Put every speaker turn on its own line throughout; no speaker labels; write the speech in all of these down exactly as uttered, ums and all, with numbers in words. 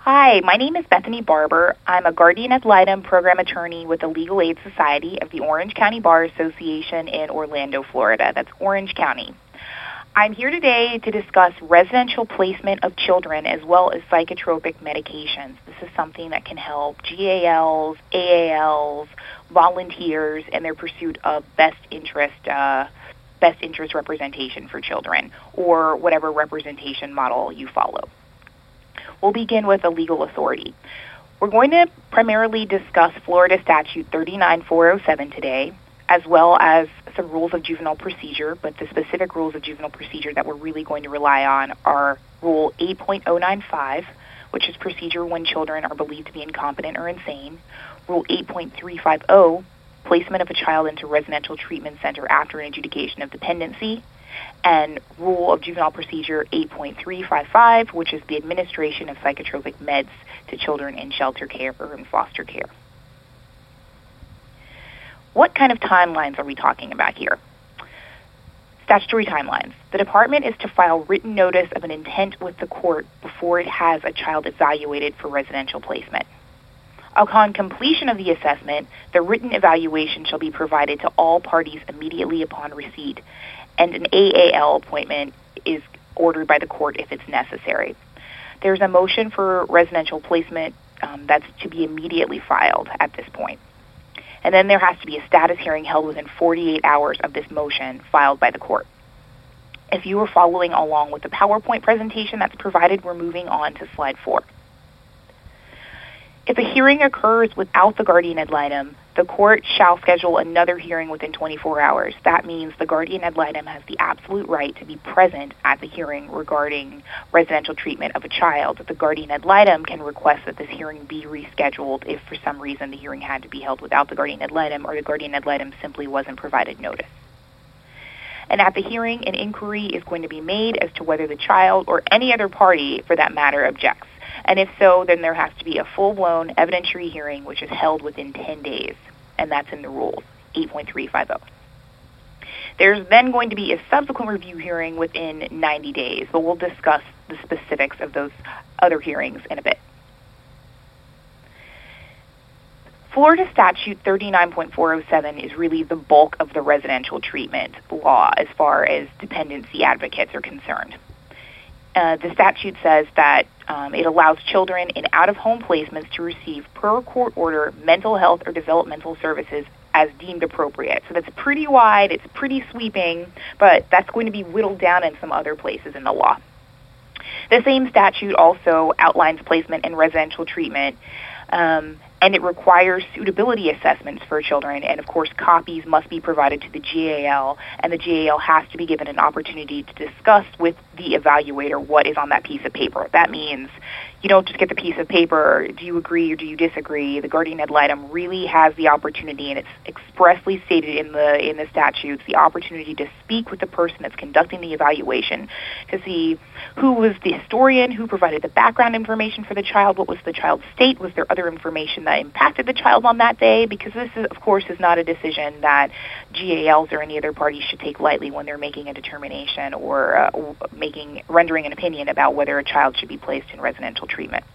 Hi, my name is Bethany Barber. I'm a guardian ad litem program attorney with the Legal Aid Society of the Orange County Bar Association in Orlando, Florida. That's Orange County. I'm here today to discuss residential placement of children as well as psychotropic medications. This is something that can help G A Ls, A A Ls, volunteers in their pursuit of best interest uh, best interest representation for children, or whatever representation model you follow. We'll begin with a legal authority. We're going to primarily discuss Florida Statute thirty-nine four oh seven today, as well as some rules of juvenile procedure, but the specific rules of juvenile procedure that we're really going to rely on are Rule eight point oh nine five, which is procedure when children are believed to be incompetent or insane, Rule eight point three five oh, placement of a child into residential treatment center after an adjudication of dependency, and Rule of Juvenile Procedure eight point three five five, which is the administration of psychotropic meds to children in shelter care or in foster care. What kind of timelines are we talking about here? Statutory timelines. The department is to file written notice of an intent with the court before it has a child evaluated for residential placement. Upon completion of the assessment, the written evaluation shall be provided to all parties immediately upon receipt, and an A A L appointment is ordered by the court if it's necessary. There's a motion for residential placement um, that's to be immediately filed at this point. And then there has to be a status hearing held within forty-eight hours of this motion filed by the court. If you were following along with the PowerPoint presentation that's provided, we're moving on to slide four. If a hearing occurs without the guardian ad litem, the court shall schedule another hearing within twenty-four hours. That means the guardian ad litem has the absolute right to be present at the hearing regarding residential treatment of a child. The guardian ad litem can request that this hearing be rescheduled if for some reason the hearing had to be held without the guardian ad litem or the guardian ad litem simply wasn't provided notice. And at the hearing, an inquiry is going to be made as to whether the child or any other party, for that matter, objects. And if so, then there has to be a full-blown evidentiary hearing, which is held within ten days, and that's in the rules, eight point three five oh. There's then going to be a subsequent review hearing within ninety days, but we'll discuss the specifics of those other hearings in a bit. Florida Statute thirty-nine point four oh seven is really the bulk of the residential treatment law as far as dependency advocates are concerned. Uh, the statute says that um, it allows children in out-of-home placements to receive, per court order, mental health or developmental services as deemed appropriate. So that's pretty wide, it's pretty sweeping, but that's going to be whittled down in some other places in the law. The same statute also outlines placement and residential treatment, um, and it requires suitability assessments for children, and of course copies must be provided to the G A L, and the G A L has to be given an opportunity to discuss with the evaluator what is on that piece of paper. That means you don't just get the piece of paper, do you agree or do you disagree? The guardian ad litem really has the opportunity, and it's expressly stated in the in the statutes, the opportunity to speak with the person that's conducting the evaluation to see who was the historian, who provided the background information for the child, what was the child's state, was there other information that impacted the child on that day, because this, is, of course, is not a decision that G A Ls or any other party should take lightly when they're making a determination or uh, making rendering an opinion about whether a child should be placed in residential treatment.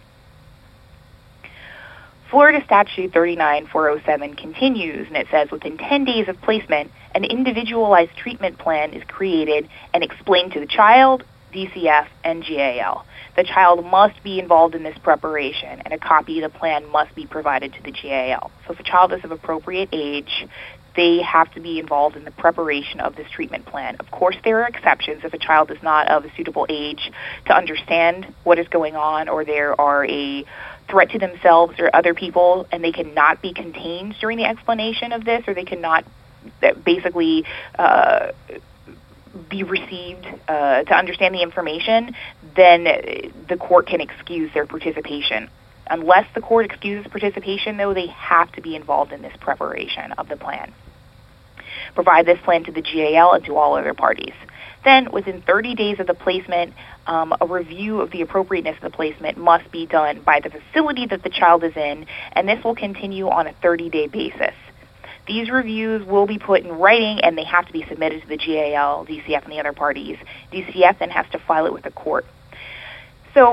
Florida Statute thirty-nine four oh seven continues, and it says within ten days of placement, an individualized treatment plan is created and explained to the child, D C F, and G A L. The child must be involved in this preparation, and a copy of the plan must be provided to the G A L. So if a child is of appropriate age, they have to be involved in the preparation of this treatment plan. Of course, there are exceptions if a child is not of a suitable age to understand what is going on, or there are a threat to themselves or other people, and they cannot be contained during the explanation of this, or they cannot basically uh, be received uh, to understand the information, then the court can excuse their participation. Unless the court excuses participation, though, they have to be involved in this preparation of the plan. Provide this plan to the G A L and to all other parties. Then, within thirty days of the placement, um, a review of the appropriateness of the placement must be done by the facility that the child is in, and this will continue on a thirty-day basis. These reviews will be put in writing, and they have to be submitted to the G A L, D C F, and the other parties. D C F then has to file it with the court. So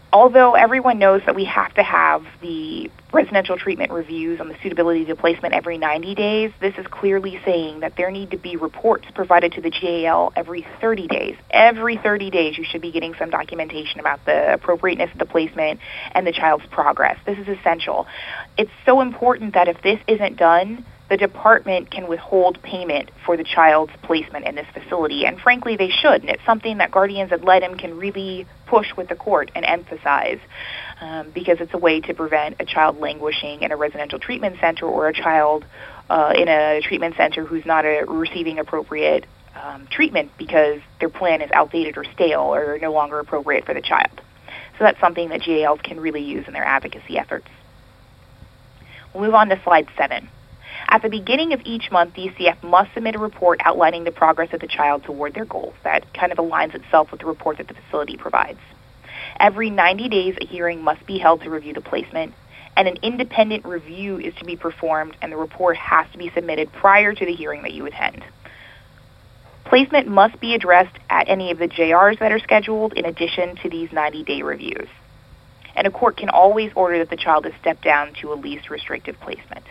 Although everyone knows that we have to have the residential treatment reviews on the suitability to placement every ninety days, this is clearly saying that there need to be reports provided to the G A L every thirty days. Every thirty days you should be getting some documentation about the appropriateness of the placement and the child's progress. This is essential. It's so important that if this isn't done, the department can withhold payment for the child's placement in this facility. And frankly, they should. And it's something that guardians ad litem can really push with the court and emphasize um, because it's a way to prevent a child languishing in a residential treatment center or a child uh, in a treatment center who's not a, receiving appropriate um, treatment because their plan is outdated or stale or no longer appropriate for the child. So that's something that G A Ls can really use in their advocacy efforts. We'll move on to slide seven. At the beginning of each month, D C F must submit a report outlining the progress of the child toward their goals. That kind of aligns itself with the report that the facility provides. Every ninety days, a hearing must be held to review the placement, and an independent review is to be performed, and the report has to be submitted prior to the hearing that you attend. Placement must be addressed at any of the J Rs that are scheduled in addition to these ninety-day reviews. And a court can always order that the child is stepped down to a least restrictive placement.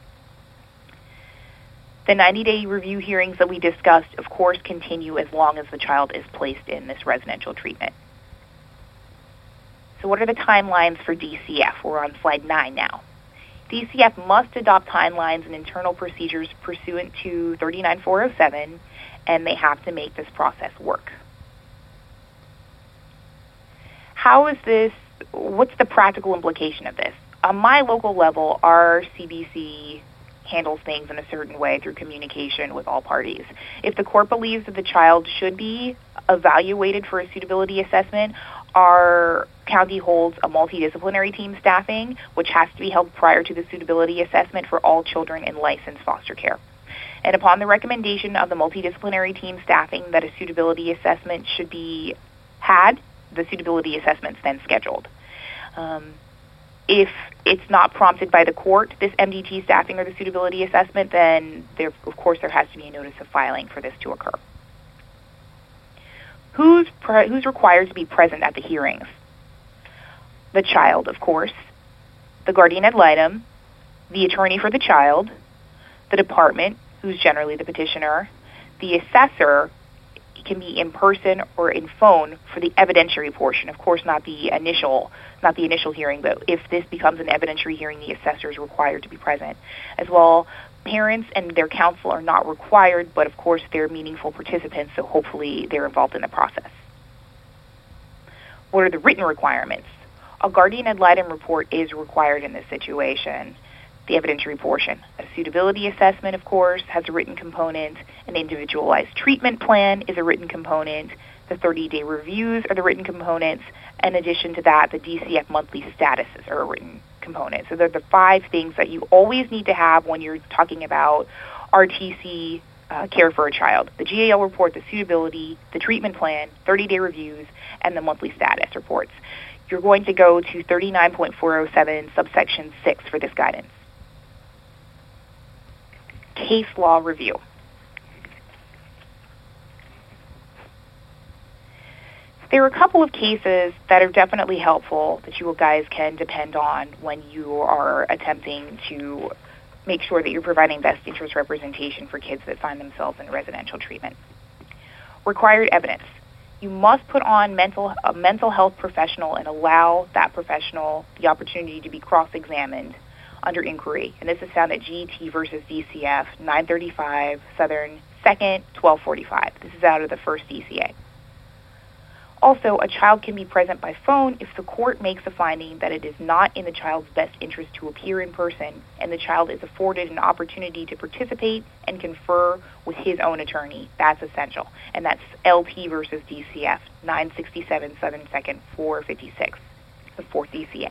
The ninety-day review hearings that we discussed, of course, continue as long as the child is placed in this residential treatment. So what are the timelines for D C F? We're on slide nine now. D C F must adopt timelines and internal procedures pursuant to thirty-nine four oh seven, and they have to make this process work. How is this, what's the practical implication of this? On my local level, our C B C handles things in a certain way through communication with all parties. If the court believes that the child should be evaluated for a suitability assessment, our county holds a multidisciplinary team staffing, which has to be held prior to the suitability assessment for all children in licensed foster care. And upon the recommendation of the multidisciplinary team staffing that a suitability assessment should be had, the suitability assessment's then scheduled. Um, If it's not prompted by the court, this M D T staffing or the suitability assessment, then there, of course there has to be a notice of filing for this to occur. Who's, pre- who's required to be present at the hearings? The child, of course, the guardian ad litem, the attorney for the child, the department, who's generally the petitioner, the assessor. It can be in person or in phone for the evidentiary portion. Of course, not the initial, not the initial hearing, but if this becomes an evidentiary hearing, the assessor is required to be present. As well, parents and their counsel are not required, but of course they're meaningful participants, so hopefully they're involved in the process. What are the written requirements? A guardian ad litem report is required in this situation. The evidentiary portion. A suitability assessment, of course, has a written component. An individualized treatment plan is a written component. The thirty-day reviews are the written components. In addition to that, the D C F monthly statuses are a written component. So they're the five things that you always need to have when you're talking about R T C uh, care for a child. The G A L report, the suitability, the treatment plan, thirty-day reviews, and the monthly status reports. You're going to go to thirty-nine point four oh seven subsection six for this guidance. Case law review. There are a couple of cases that are definitely helpful that you guys can depend on when you are attempting to make sure that you're providing best interest representation for kids that find themselves in residential treatment. Required evidence. You must put on mental, a mental health professional and allow that professional the opportunity to be cross-examined under inquiry. And this is found at G E T versus D C F, nine thirty-five Southern second, twelve forty-five. This is out of the first D C A. Also, a child can be present by phone if the court makes a finding that it is not in the child's best interest to appear in person and the child is afforded an opportunity to participate and confer with his own attorney. That's essential. And that's L P versus D C F, nine sixty-seven Southern second, four fifty-six, the fourth D C A.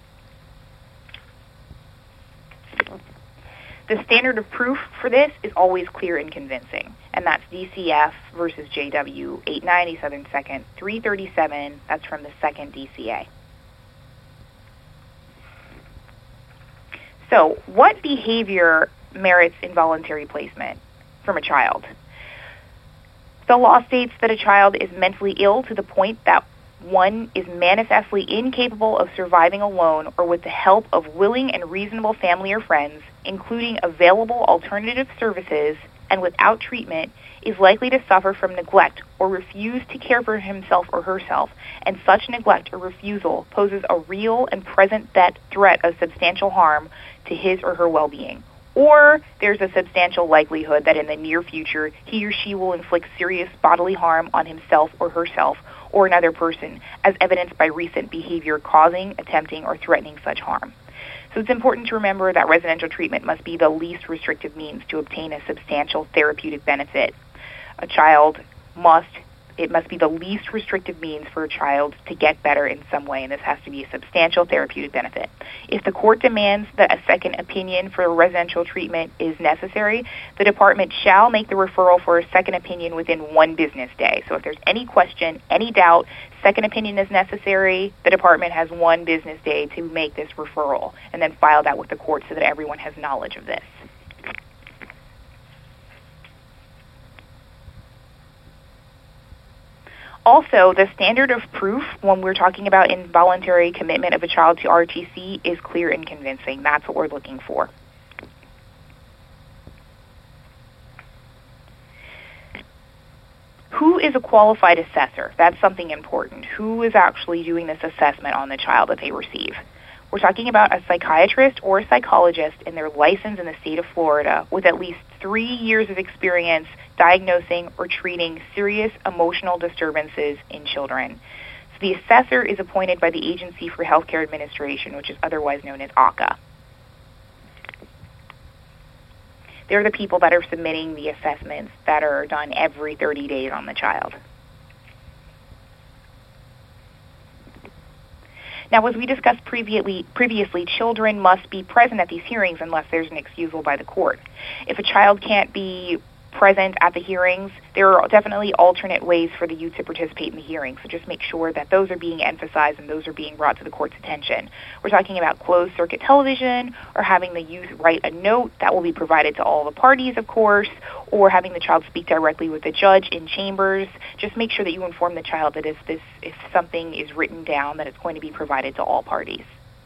The standard of proof for this is always clear and convincing, and that's D C F versus J W, eight ninety Southern second, three thirty-seven. That's from the second D C A. So, what behavior merits involuntary placement from a child? The law states that a child is mentally ill to the point that One is manifestly incapable of surviving alone or with the help of willing and reasonable family or friends, including available alternative services, and without treatment, is likely to suffer from neglect or refuse to care for himself or herself, and such neglect or refusal poses a real and present threat of substantial harm to his or her well-being. Or there's a substantial likelihood that in the near future he or she will inflict serious bodily harm on himself or herself or another person, as evidenced by recent behavior causing, attempting, or threatening such harm. So it's important to remember that residential treatment must be the least restrictive means to obtain a substantial therapeutic benefit. A child must, it must be the least restrictive means for a child to get better in some way, and this has to be a substantial therapeutic benefit. If the court demands that a second opinion for residential treatment is necessary, the department shall make the referral for a second opinion within one business day. So if there's any question, any doubt, second opinion is necessary, the department has one business day to make this referral and then file that with the court so that everyone has knowledge of this. Also, the standard of proof when we're talking about involuntary commitment of a child to R T C is clear and convincing. That's what we're looking for. Who is a qualified assessor? That's something important. Who is actually doing this assessment on the child that they receive? We're talking about a psychiatrist or a psychologist in their license in the state of Florida with at least three years of experience diagnosing or treating serious emotional disturbances in children. So the assessor is appointed by the Agency for Healthcare Administration, which is otherwise known as A C A. They're the people that are submitting the assessments that are done every thirty days on the child. Now, as we discussed previously, previously, children must be present at these hearings unless there's an excusal by the court. If a child can't be present at the hearings, there are definitely alternate ways for the youth to participate in the hearings, so just make sure that those are being emphasized and those are being brought to the court's attention. We're talking about closed-circuit television, or having the youth write a note that will be provided to all the parties, of course, or having the child speak directly with the judge in chambers. Just make sure that you inform the child that if, this, if something is written down, that it's going to be provided to all parties.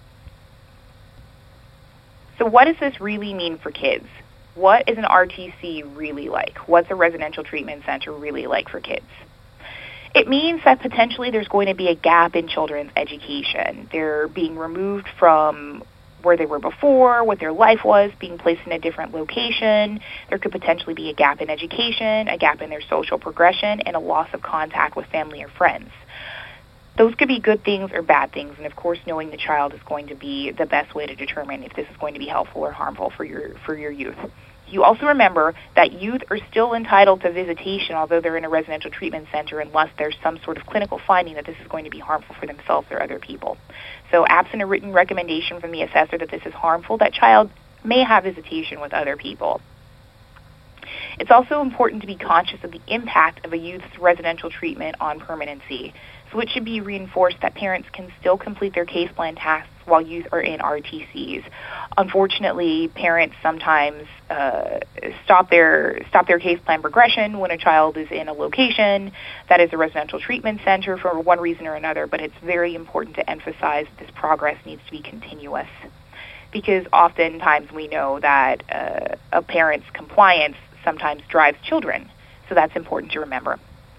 So what does this really mean for kids? What is an R T C really like? What's a residential treatment center really like for kids? It means that potentially there's going to be a gap in children's education. They're being removed from where they were before, what their life was, being placed in a different location. There could potentially be a gap in education, a gap in their social progression, and a loss of contact with family or friends. Those could be good things or bad things, and of course knowing the child is going to be the best way to determine if this is going to be helpful or harmful for your for your youth. You also remember that youth are still entitled to visitation, although they're in a residential treatment center, unless there's some sort of clinical finding that this is going to be harmful for themselves or other people. So absent a written recommendation from the assessor that this is harmful, that child may have visitation with other people. It's also important to be conscious of the impact of a youth's residential treatment on permanency. So it should be reinforced that parents can still complete their case plan tasks while youth are in R T Cs. Unfortunately, parents sometimes uh, stop their stop their case plan progression when a child is in a location that is a residential treatment center for one reason or another, but it's very important to emphasize that this progress needs to be continuous, because oftentimes we know that uh, a parent's compliance sometimes drives children, so that's important to remember.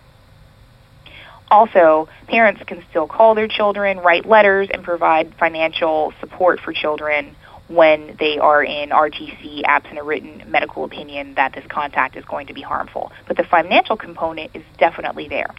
Also, parents can still call their children, write letters, and provide financial support for children when they are in R T C, absent a written medical opinion that this contact is going to be harmful. But the financial component is definitely there.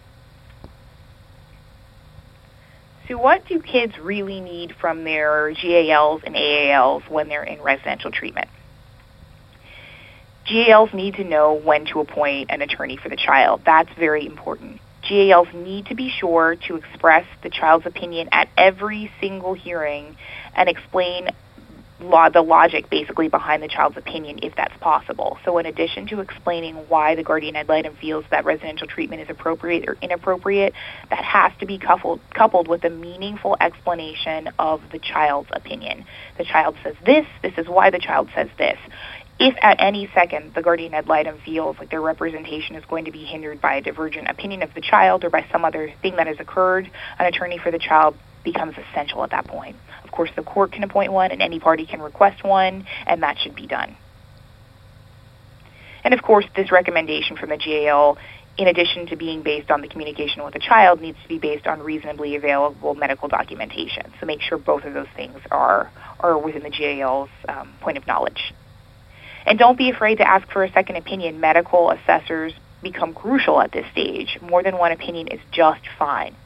So what do kids really need from their G A Ls and A A Ls when they're in residential treatment? G A Ls need to know when to appoint an attorney for the child. That's very important. G A Ls need to be sure to express the child's opinion at every single hearing and explain law, the logic basically behind the child's opinion if that's possible. So in addition to explaining why the guardian ad litem feels that residential treatment is appropriate or inappropriate, that has to be coupled, coupled with a meaningful explanation of the child's opinion. The child says this, this is why the child says this. If at any second the guardian ad litem feels like their representation is going to be hindered by a divergent opinion of the child or by some other thing that has occurred, an attorney for the child becomes essential at that point. Of course, the court can appoint one, and any party can request one, and that should be done. And of course, this recommendation from the G A L, in addition to being based on the communication with the child, needs to be based on reasonably available medical documentation. So make sure both of those things are, are within the G A L's um, point of knowledge. And don't be afraid to ask for a second opinion. Medical assessors become crucial at this stage. More than one opinion is just fine.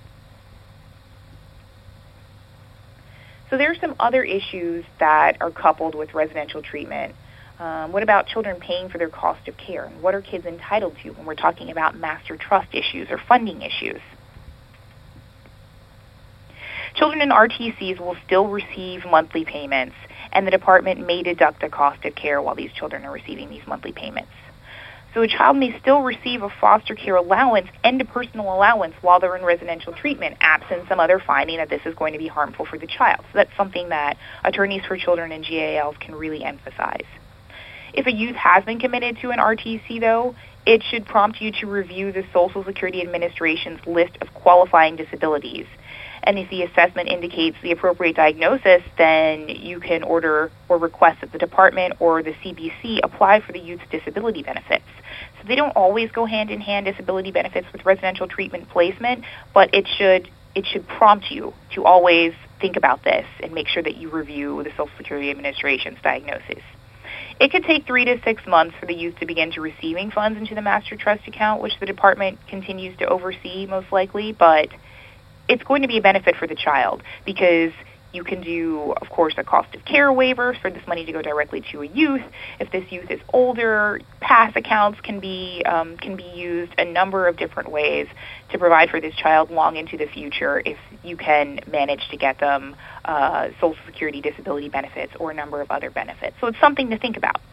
So there are some other issues that are coupled with residential treatment. Um, what about children paying for their cost of care? And what are kids entitled to when we're talking about master trust issues or funding issues? Children in R T Cs will still receive monthly payments, and the department may deduct the cost of care while these children are receiving these monthly payments. So a child may still receive a foster care allowance and a personal allowance while they're in residential treatment, absent some other finding that this is going to be harmful for the child. So that's something that attorneys for children and G A Ls can really emphasize. If a youth has been committed to an R T C, though, it should prompt you to review the Social Security Administration's list of qualifying disabilities. And if the assessment indicates the appropriate diagnosis, then you can order or request that the department or the C B C apply for the youth's disability benefits. So they don't always go hand in hand, disability benefits with residential treatment placement, but it should it should prompt you to always think about this and make sure that you review the Social Security Administration's diagnosis. It could take three to six months for the youth to begin to receiving funds into the master trust account, which the department continues to oversee most likely, but it's going to be a benefit for the child because you can do, of course, a cost of care waiver for this money to go directly to a youth. If this youth is older, pass accounts can be um, can be used a number of different ways to provide for this child long into the future if you can manage to get them uh, Social Security disability benefits or a number of other benefits. So it's something to think about.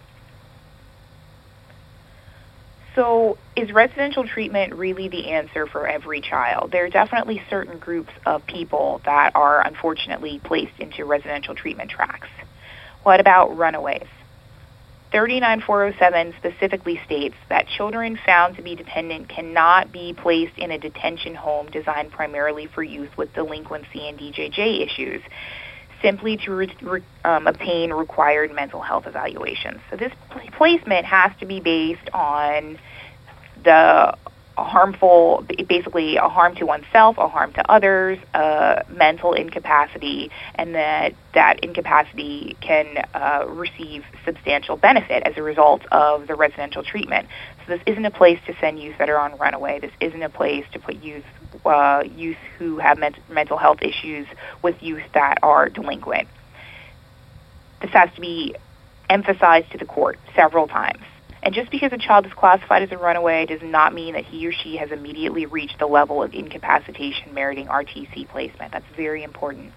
So is residential treatment really the answer for every child? There are definitely certain groups of people that are unfortunately placed into residential treatment tracks. What about runaways? thirty-nine four oh seven specifically states that children found to be dependent cannot be placed in a detention home designed primarily for youth with delinquency and D J J issues, simply to re- re- um, obtain required mental health evaluations. So this pl- placement has to be based on the harmful, basically a harm to oneself, a harm to others, uh, mental incapacity, and that that incapacity can uh, receive substantial benefit as a result of the residential treatment. So this isn't a place to send youth that are on runaway. This isn't a place to put youth uh, youth who have ment- mental health issues with youth that are delinquent. This has to be emphasized to the court several times. And just because a child is classified as a runaway does not mean that he or she has immediately reached the level of incapacitation meriting R T C placement. That's very important.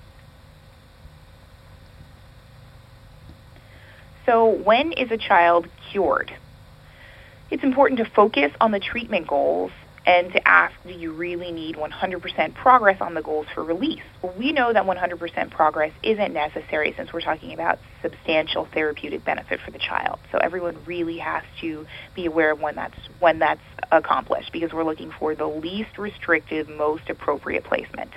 So when is a child cured? It's important to focus on the treatment goals and to ask, do you really need one hundred percent progress on the goals for release? Well, we know that one hundred percent progress isn't necessary since we're talking about substantial therapeutic benefit for the child. So everyone really has to be aware of when that's when that's accomplished because we're looking for the least restrictive, most appropriate placement.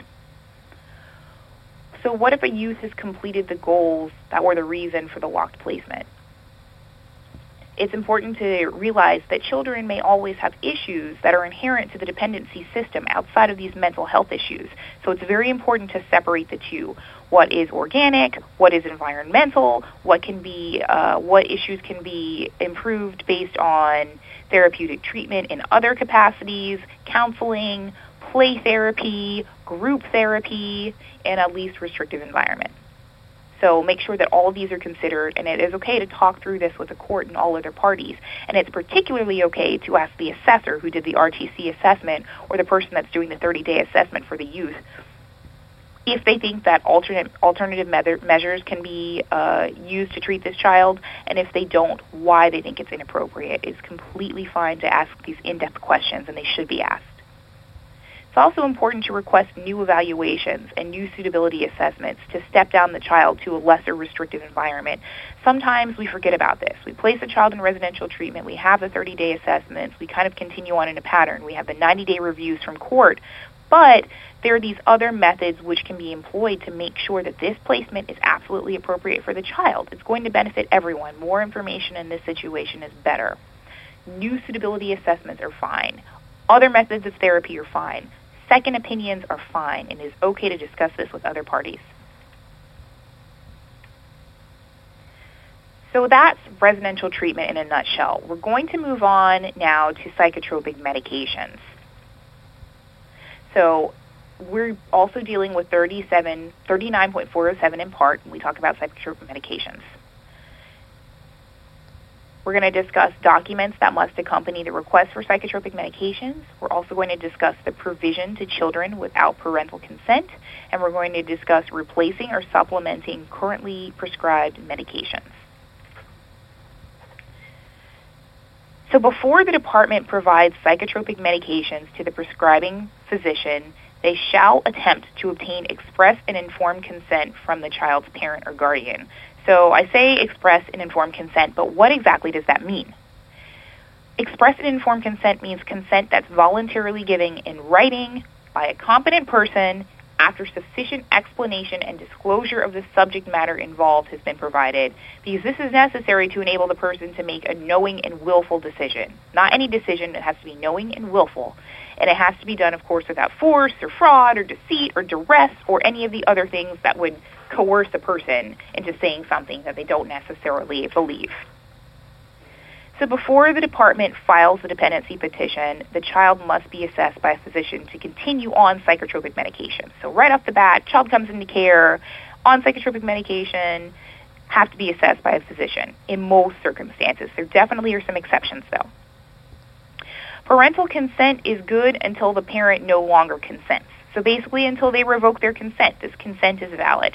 So what if a youth has completed the goals that were the reason for the locked placement? It's important to realize that children may always have issues that are inherent to the dependency system outside of these mental health issues. So it's very important to separate the two. What is organic? What is environmental? What can be, uh, what issues can be improved based on therapeutic treatment in other capacities, counseling, play therapy, group therapy, in a least restrictive environment. So make sure that all of these are considered, and it is okay to talk through this with the court and all other parties. And it's particularly okay to ask the assessor who did the R T C assessment or the person that's doing the thirty-day assessment for the youth if they think that alternate, alternative me- measures can be uh, used to treat this child, and if they don't, why they think it's inappropriate. It's completely fine to ask these in-depth questions, and they should be asked. It's also important to request new evaluations and new suitability assessments to step down the child to a lesser restrictive environment. Sometimes we forget about this. We place a child in residential treatment, we have the thirty-day assessments, we kind of continue on in a pattern. We have the ninety-day reviews from court, but there are these other methods which can be employed to make sure that this placement is absolutely appropriate for the child. It's going to benefit everyone. More information in this situation is better. New suitability assessments are fine. Other methods of therapy are fine. Second opinions are fine, and it is okay to discuss this with other parties. So that's residential treatment in a nutshell. We're going to move on now to psychotropic medications. So we're also dealing with thirty-seven, thirty-nine point four oh seven in part when we talk about psychotropic medications. We're going to discuss documents that must accompany the request for psychotropic medications. We're also going to discuss the provision to children without parental consent, and we're going to discuss replacing or supplementing currently prescribed medications. So before the department provides psychotropic medications to the prescribing physician, they shall attempt to obtain express and informed consent from the child's parent or guardian. So I say express and informed consent, but what exactly does that mean? Express and informed consent means consent that's voluntarily given in writing by a competent person after sufficient explanation and disclosure of the subject matter involved has been provided, because this is necessary to enable the person to make a knowing and willful decision. Not any decision, it has to be knowing and willful. And it has to be done, of course, without force or fraud or deceit or duress or any of the other things that would coerce a person into saying something that they don't necessarily believe. So before the department files the dependency petition, the child must be assessed by a physician to continue on psychotropic medication. So right off the bat, child comes into care on psychotropic medication, have to be assessed by a physician in most circumstances. There definitely are some exceptions, though. Parental consent is good until the parent no longer consents. So basically until they revoke their consent, this consent is valid.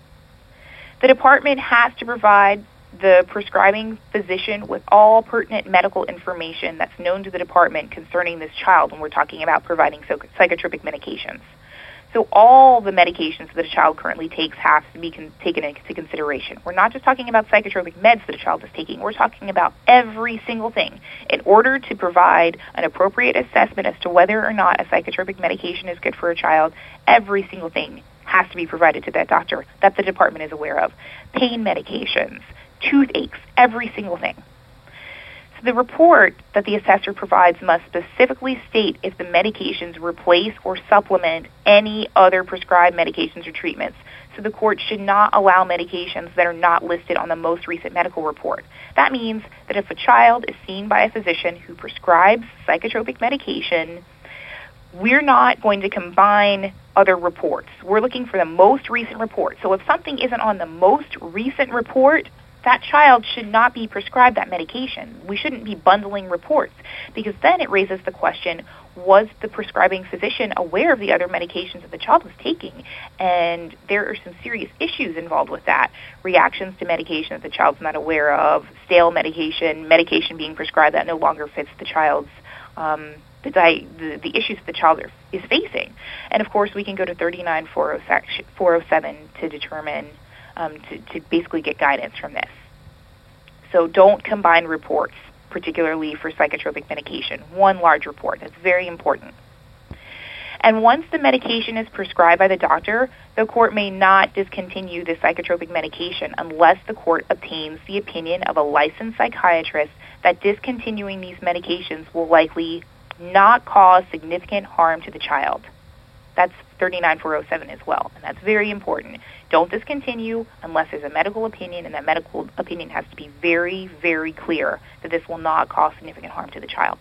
The department has to provide the prescribing physician with all pertinent medical information that's known to the department concerning this child when we're talking about providing psychotropic medications. So all the medications that a child currently takes have to be con- taken into consideration. We're not just talking about psychotropic meds that a child is taking. We're talking about every single thing. In order to provide an appropriate assessment as to whether or not a psychotropic medication is good for a child, every single thing has to be provided to that doctor that the department is aware of. Pain medications, toothaches, every single thing. So the report that the assessor provides must specifically state if the medications replace or supplement any other prescribed medications or treatments. So the court should not allow medications that are not listed on the most recent medical report. That means that if a child is seen by a physician who prescribes psychotropic medication, we're not going to combine other reports. We're looking for the most recent report. So if something isn't on the most recent report, that child should not be prescribed that medication. We shouldn't be bundling reports, because then it raises the question, was the prescribing physician aware of the other medications that the child was taking? And there are some serious issues involved with that. Reactions to medication that the child's not aware of, stale medication, medication being prescribed that no longer fits the child's um, the, di- the the issues that the child are, is facing. And of course, we can go to thirty-nine four oh seven to determine, um, to, to basically get guidance from this. So don't combine reports, particularly for psychotropic medication. One large report. That's very important. And once the medication is prescribed by the doctor, the court may not discontinue the psychotropic medication unless the court obtains the opinion of a licensed psychiatrist that discontinuing these medications will likely not cause significant harm to the child. That's thirty-nine four oh seven as well, and that's very important. Don't discontinue unless there's a medical opinion, and that medical opinion has to be very, very clear that this will not cause significant harm to the child.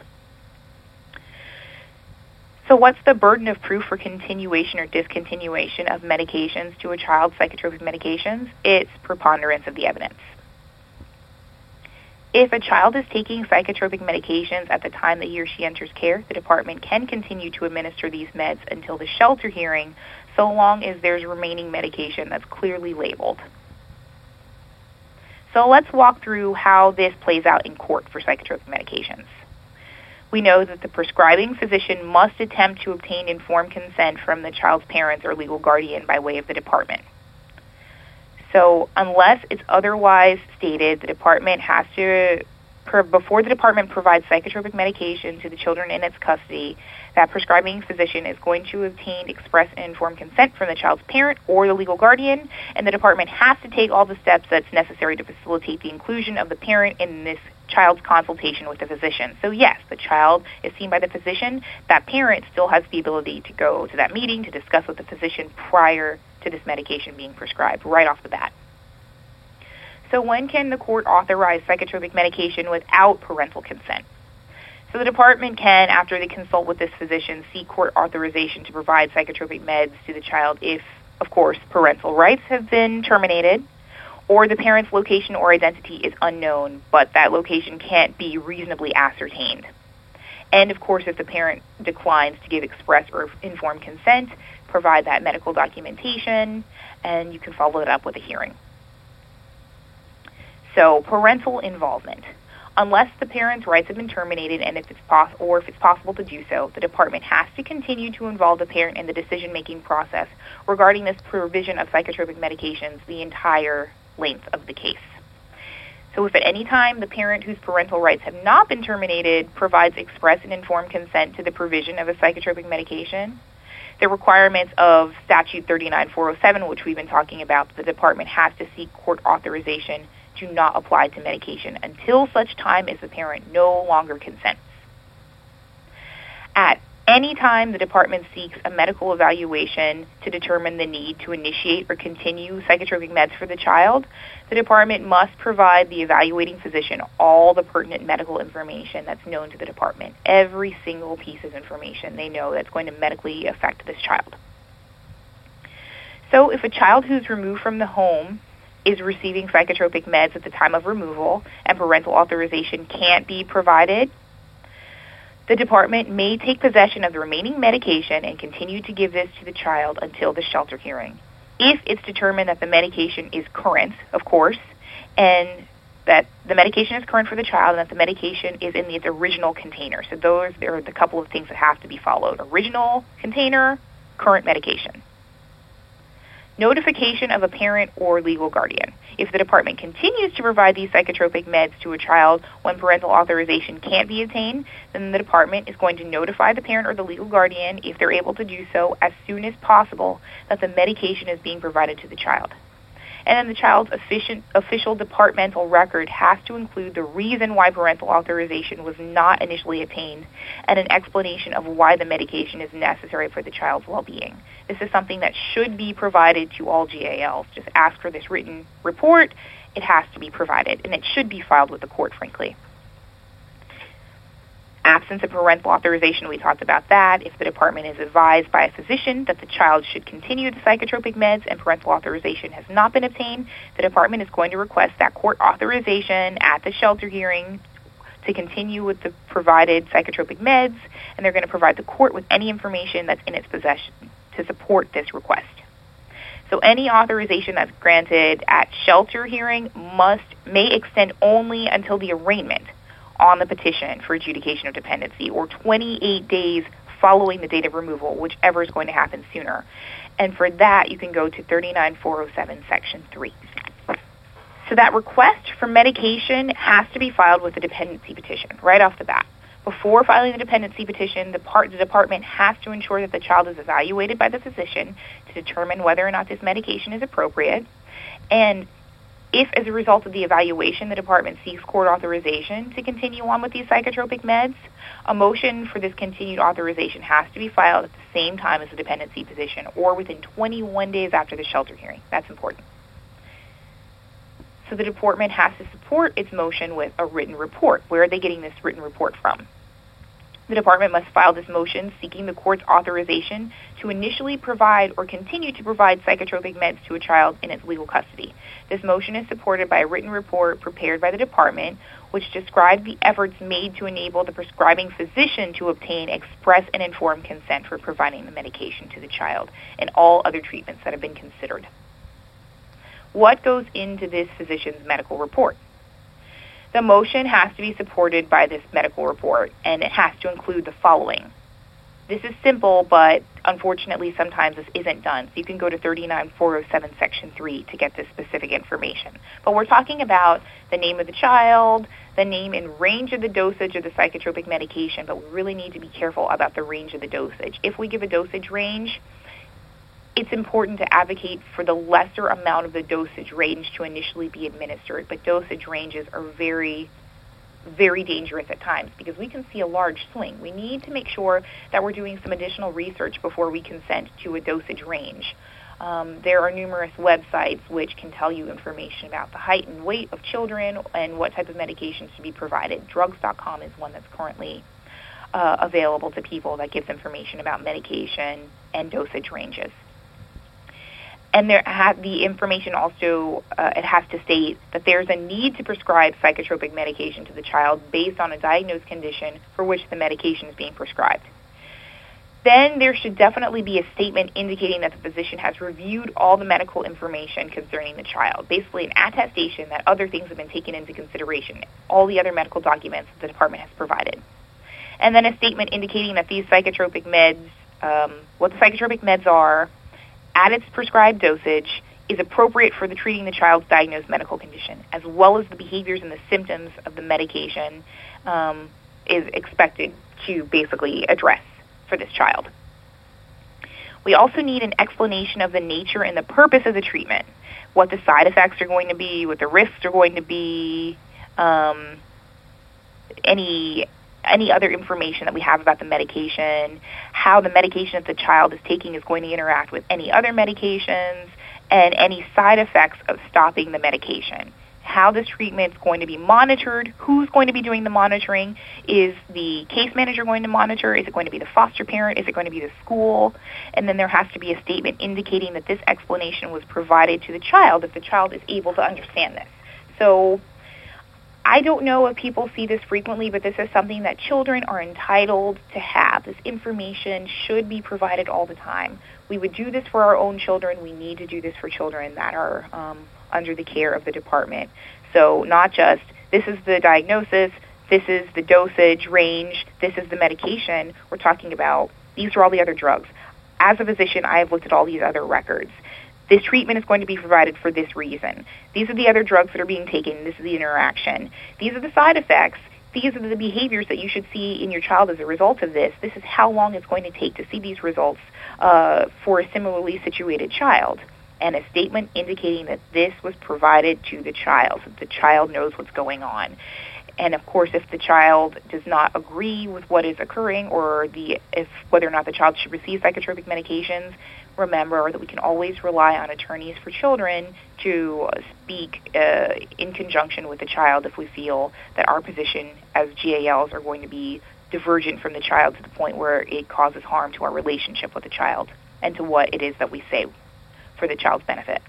So what's the burden of proof for continuation or discontinuation of medications to a child's psychotropic medications? It's preponderance of the evidence. If a child is taking psychotropic medications at the time that he or she enters care, the department can continue to administer these meds until the shelter hearing, so long as there's remaining medication that's clearly labeled. So let's walk through how this plays out in court for psychotropic medications. we know that the prescribing physician must attempt to obtain informed consent from the child's parents or legal guardian by way of the department. So unless it's otherwise stated, the department has to, before the department provides psychotropic medication to the children in its custody, that prescribing physician is going to obtain express and informed consent from the child's parent or the legal guardian, and the department has to take all the steps that's necessary to facilitate the inclusion of the parent in this child's consultation with the physician. So yes, the child is seen by the physician. That parent still has the ability to go to that meeting to discuss with the physician prior to this medication being prescribed right off the bat. So when can the court authorize psychotropic medication without parental consent? So the department can, after they consult with this physician, seek court authorization to provide psychotropic meds to the child if, of course, parental rights have been terminated, or the parent's location or identity is unknown, but that location can't be reasonably ascertained. And, of course, if the parent declines to give express or informed consent, provide that medical documentation, and you can follow it up with a hearing. So, parental involvement. Unless the parent's rights have been terminated and if it's pos- or if it's possible to do so, the department has to continue to involve the parent in the decision-making process regarding this provision of psychotropic medications the entire length of the case. So if at any time the parent whose parental rights have not been terminated provides express and informed consent to the provision of a psychotropic medication, the requirements of Statute thirty-nine four oh seven, which we've been talking about, the department has to seek court authorization do not apply to medication until such time as the parent no longer consents. At any time the department seeks a medical evaluation to determine the need to initiate or continue psychotropic meds for the child, the department must provide the evaluating physician all the pertinent medical information that's known to the department, every single piece of information they know that's going to medically affect this child. So if a child who's removed from the home is receiving psychotropic meds at the time of removal and parental authorization can't be provided, the department may take possession of the remaining medication and continue to give this to the child until the shelter hearing. If it's determined that the medication is current, of course, and that the medication is current for the child and that the medication is in its original container. So those are the couple of things that have to be followed. Original container, current medication. Notification of a parent or legal guardian. If the department continues to provide these psychotropic meds to a child when parental authorization can't be obtained, then the department is going to notify the parent or the legal guardian, if they're able to do so, as soon as possible, that the medication is being provided to the child. And then the child's official, official departmental record has to include the reason why parental authorization was not initially obtained and an explanation of why the medication is necessary for the child's well-being. This is something that should be provided to all G A Ls. Just ask for this written report. It has to be provided, and it should be filed with the court, frankly. Absence of parental authorization, we talked about that. If the department is advised by a physician that the child should continue the psychotropic meds and parental authorization has not been obtained, the department is going to request that court authorization at the shelter hearing to continue with the provided psychotropic meds, and they're going to provide the court with any information that's in its possession to support this request. So any authorization that's granted at shelter hearing must may extend only until the arraignment on the petition for adjudication of dependency, or twenty-eight days following the date of removal, whichever is going to happen sooner. And for that, you can go to thirty-nine four oh seven, Section three. So that request for medication has to be filed with the dependency petition right off the bat. Before filing the dependency petition, the, part, the department has to ensure that the child is evaluated by the physician to determine whether or not this medication is appropriate. And if, as a result of the evaluation, the department seeks court authorization to continue on with these psychotropic meds, a motion for this continued authorization has to be filed at the same time as the dependency petition or within twenty-one days after the shelter hearing. That's important. So the department has to support its motion with a written report. Where are they getting this written report from? The department must file this motion seeking the court's authorization to initially provide or continue to provide psychotropic meds to a child in its legal custody. This motion is supported by a written report prepared by the department, which describes the efforts made to enable the prescribing physician to obtain express and informed consent for providing the medication to the child and all other treatments that have been considered. What goes into this physician's medical report? The motion has to be supported by this medical report, and it has to include the following. This is simple, but unfortunately sometimes this isn't done. So you can go to thirty-nine point four oh seven Section three to get this specific information. But we're talking about the name of the child, the name and range of the dosage of the psychotropic medication, but we really need to be careful about the range of the dosage. If we give a dosage range, it's important to advocate for the lesser amount of the dosage range to initially be administered, but dosage ranges are very very dangerous at times because we can see a large swing. We need to make sure that we're doing some additional research before we consent to a dosage range. Um, there are numerous websites which can tell you information about the height and weight of children and what type of medications should be provided. drugs dot com is one that's currently uh, available to people that gives information about medication and dosage ranges. And there ha- the information also, uh, it has to state that there's a need to prescribe psychotropic medication to the child based on a diagnosed condition for which the medication is being prescribed. Then there should definitely be a statement indicating that the physician has reviewed all the medical information concerning the child, basically an attestation that other things have been taken into consideration, all the other medical documents that the department has provided. And then a statement indicating that these psychotropic meds, um, what the psychotropic meds are, at its prescribed dosage, is appropriate for the treating the child's diagnosed medical condition, as well as the behaviors and the symptoms of the medication um, is expected to basically address for this child. We also need an explanation of the nature and the purpose of the treatment, what the side effects are going to be, what the risks are going to be, um, any any other information that we have about the medication, how the medication that the child is taking is going to interact with any other medications, and any side effects of stopping the medication. How this treatment is going to be monitored, who's going to be doing the monitoring, is the case manager going to monitor, is it going to be the foster parent, is it going to be the school, and then there has to be a statement indicating that this explanation was provided to the child if the child is able to understand this. So I don't know if people see this frequently, but this is something that children are entitled to have. This information should be provided all the time. We would do this for our own children. We need to do this for children that are um, under the care of the department. So not just, this is the diagnosis, this is the dosage range, this is the medication. We're talking about, these are all the other drugs. As a physician, I have looked at all these other records. This treatment is going to be provided for this reason. These are the other drugs that are being taken. This is the interaction. These are the side effects. These are the behaviors that you should see in your child as a result of this. This is how long it's going to take to see these results uh, for a similarly situated child. And a statement indicating that this was provided to the child, so that the child knows what's going on. And of course, if the child does not agree with what is occurring, or the if whether or not the child should receive psychotropic medications, remember that we can always rely on attorneys for children to speak uh, in conjunction with the child if we feel that our position as G A Ls are going to be divergent from the child to the point where it causes harm to our relationship with the child and to what it is that we say for the child's benefit.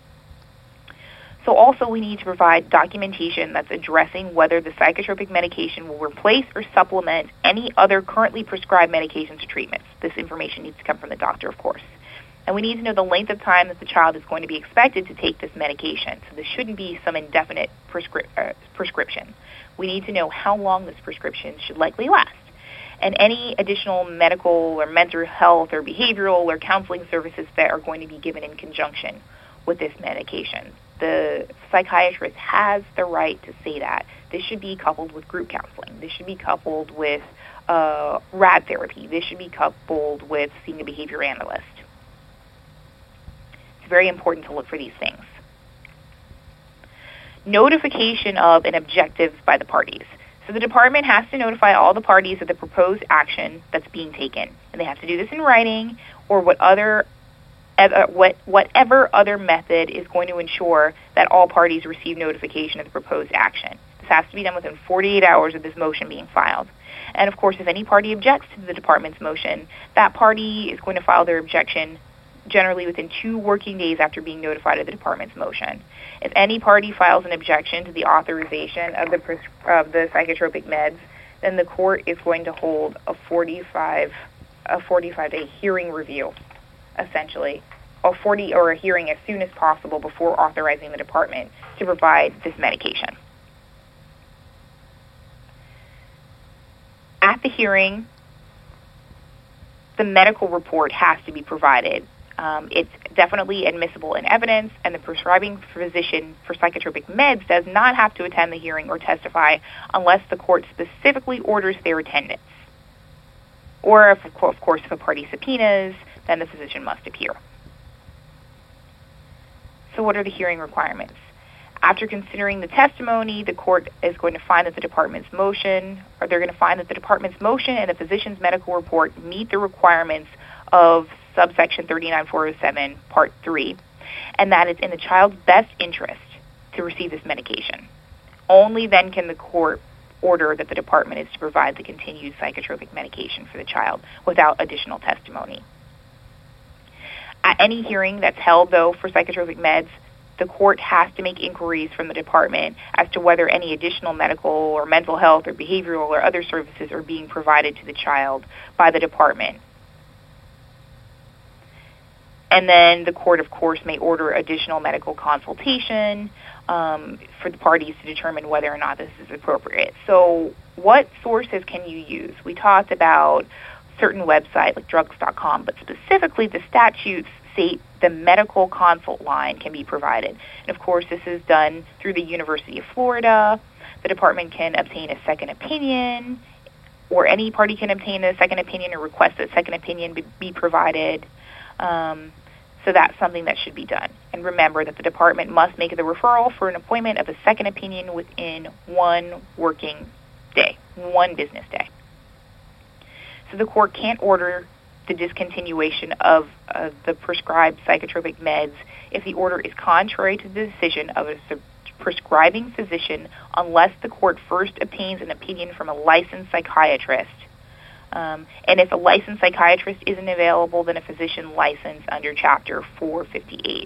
So also we need to provide documentation that's addressing whether the psychotropic medication will replace or supplement any other currently prescribed medications or treatments. This information needs to come from the doctor, of course. And we need to know the length of time that the child is going to be expected to take this medication. So this shouldn't be some indefinite prescri- uh, prescription. We need to know how long this prescription should likely last. And any additional medical or mental health or behavioral or counseling services that are going to be given in conjunction with this medication. The psychiatrist has the right to say that. This should be coupled with group counseling. This should be coupled with uh, rad therapy. This should be coupled with seeing a behavior analyst. It's very important to look for these things. Notification of an objective by the parties. So the department has to notify all the parties of the proposed action that's being taken. And they have to do this in writing or what other Uh, what, whatever other method is going to ensure that all parties receive notification of the proposed action. This has to be done within forty-eight hours of this motion being filed. And of course, if any party objects to the department's motion, that party is going to file their objection generally within two working days after being notified of the department's motion. If any party files an objection to the authorization of the pres- of the psychotropic meds, then the court is going to hold a forty-five a forty-five day hearing review, essentially, or forty or a hearing as soon as possible before authorizing the department to provide this medication. At the hearing, the medical report has to be provided. Um, it's definitely admissible in evidence, and the prescribing physician for psychotropic meds does not have to attend the hearing or testify unless the court specifically orders their attendance. Or, if, of course, if a party subpoenas, then the physician must appear. So what are the hearing requirements? After considering the testimony, the court is going to find that the department's motion, or they're going to find that the department's motion and the physician's medical report meet the requirements of subsection thirty-nine four oh seven, part three, and that it's in the child's best interest to receive this medication. Only then can the court order that the department is to provide the continued psychotropic medication for the child without additional testimony. At any hearing that's held, though, for psychotropic meds, the court has to make inquiries from the department as to whether any additional medical or mental health or behavioral or other services are being provided to the child by the department. And then the court, of course, may order additional medical consultation um, for the parties to determine whether or not this is appropriate. So what sources can you use? We talked about certain websites like drugs dot com, but specifically the statutes state the medical consult line can be provided. And, of course, this is done through the University of Florida. The department can obtain a second opinion, or any party can obtain a second opinion or request that second opinion be, be provided. Um, so that's something that should be done. And remember that the department must make the referral for an appointment of a second opinion within one working day, one business day. So the court can't order the discontinuation of uh, the prescribed psychotropic meds if the order is contrary to the decision of a sub- prescribing physician unless the court first obtains an opinion from a licensed psychiatrist. Um, and if a licensed psychiatrist isn't available, then a physician licensed under Chapter four fifty-eight.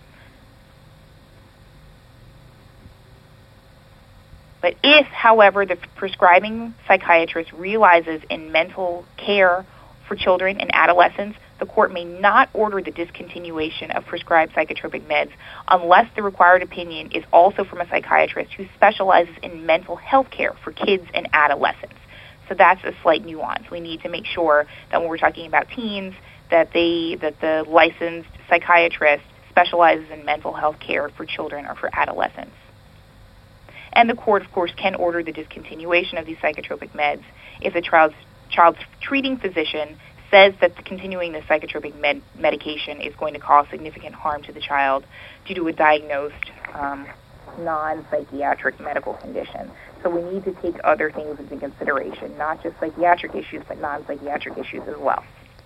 But if, however, the prescribing psychiatrist realizes in mental care for children and adolescents, the court may not order the discontinuation of prescribed psychotropic meds unless the required opinion is also from a psychiatrist who specializes in mental health care for kids and adolescents. So that's a slight nuance. We need to make sure that when we're talking about teens, that they that the licensed psychiatrist specializes in mental health care for children or for adolescents. And the court, of course, can order the discontinuation of these psychotropic meds if the child's, child's treating physician says that the continuing the psychotropic med- medication is going to cause significant harm to the child due to a diagnosed um, non-psychiatric medical condition. So we need to take other things into consideration, not just psychiatric issues, but non-psychiatric issues as well.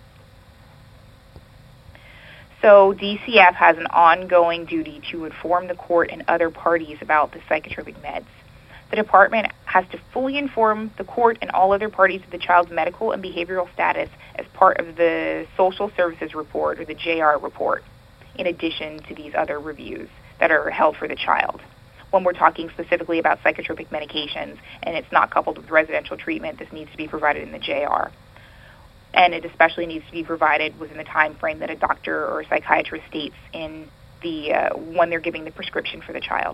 So D C F has an ongoing duty to inform the court and other parties about the psychotropic meds. The department has to fully inform the court and all other parties of the child's medical and behavioral status as part of the Social Services Report, or the J R report, in addition to these other reviews that are held for the child. When we're talking specifically about psychotropic medications and it's not coupled with residential treatment, this needs to be provided in the J R. And it especially needs to be provided within the time frame that a doctor or a psychiatrist states in the uh, when they're giving the prescription for the child.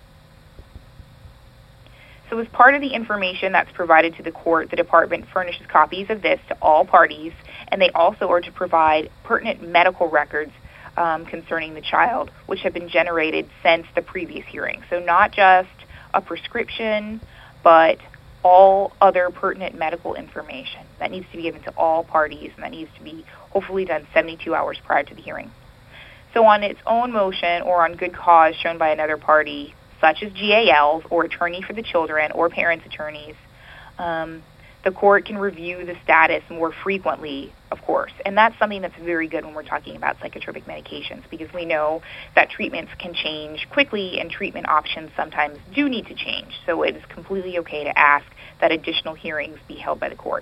So as part of the information that's provided to the court, the department furnishes copies of this to all parties, and they also are to provide pertinent medical records um, concerning the child, which have been generated since the previous hearing. So not just a prescription, but all other pertinent medical information that needs to be given to all parties, and that needs to be hopefully done seventy-two hours prior to the hearing. So on its own motion or on good cause shown by another party, such as G A Ls or attorney for the children or parents' attorneys, um, the court can review the status more frequently, of course. And that's something that's very good when we're talking about psychotropic medications, because we know that treatments can change quickly and treatment options sometimes do need to change. So it is completely okay to ask that additional hearings be held by the court.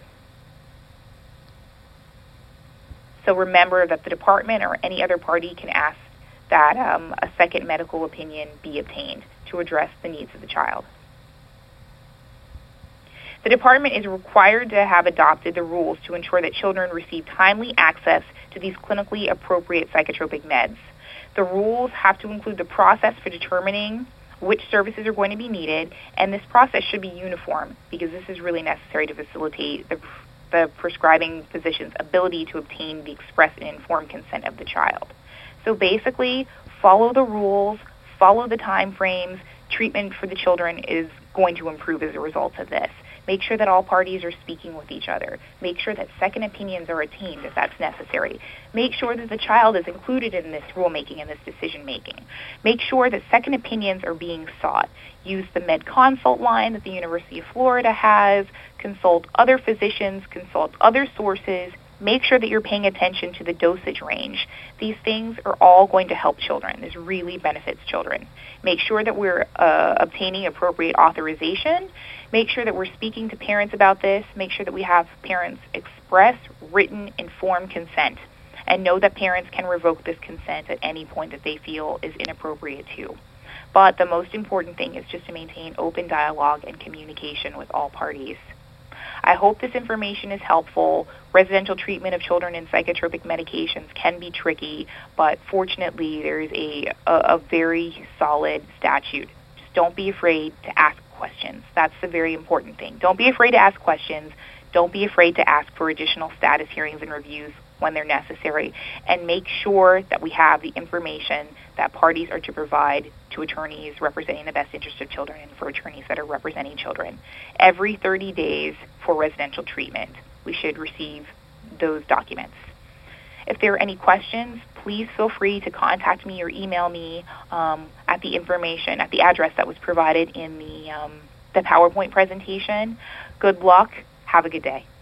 So remember that the department or any other party can ask that um, a second medical opinion be obtained to address the needs of the child. The department is required to have adopted the rules to ensure that children receive timely access to these clinically appropriate psychotropic meds. The rules have to include the process for determining which services are going to be needed, and this process should be uniform because this is really necessary to facilitate the, the prescribing physician's ability to obtain the express and informed consent of the child. So basically, follow the rules, follow the time frames. Treatment for the children is going to improve as a result of this. Make sure that all parties are speaking with each other. Make sure that second opinions are attained if that's necessary. Make sure that the child is included in this rulemaking and this decision-making. Make sure that second opinions are being sought. Use the MedConsult line that the University of Florida has. Consult other physicians. Consult other sources. Make sure that you're paying attention to the dosage range. These things are all going to help children. This really benefits children. Make sure that we're uh, obtaining appropriate authorization. Make sure that we're speaking to parents about this. Make sure that we have parents express written, informed consent, and know that parents can revoke this consent at any point that they feel is inappropriate too. But the most important thing is just to maintain open dialogue and communication with all parties. I hope this information is helpful. Residential treatment of children in psychotropic medications can be tricky, but fortunately there is a, a, a very solid statute. Just don't be afraid to ask questions. That's the very important thing. Don't be afraid to ask questions. Don't be afraid to ask for additional status hearings and reviews when they're necessary, and make sure that we have the information that parties are to provide to attorneys representing the best interest of children and for attorneys that are representing children. Every thirty days for residential treatment, we should receive those documents. If there are any questions, please feel free to contact me or email me um, at the information, at the address that was provided in the, um, the PowerPoint presentation. Good luck. Have a good day.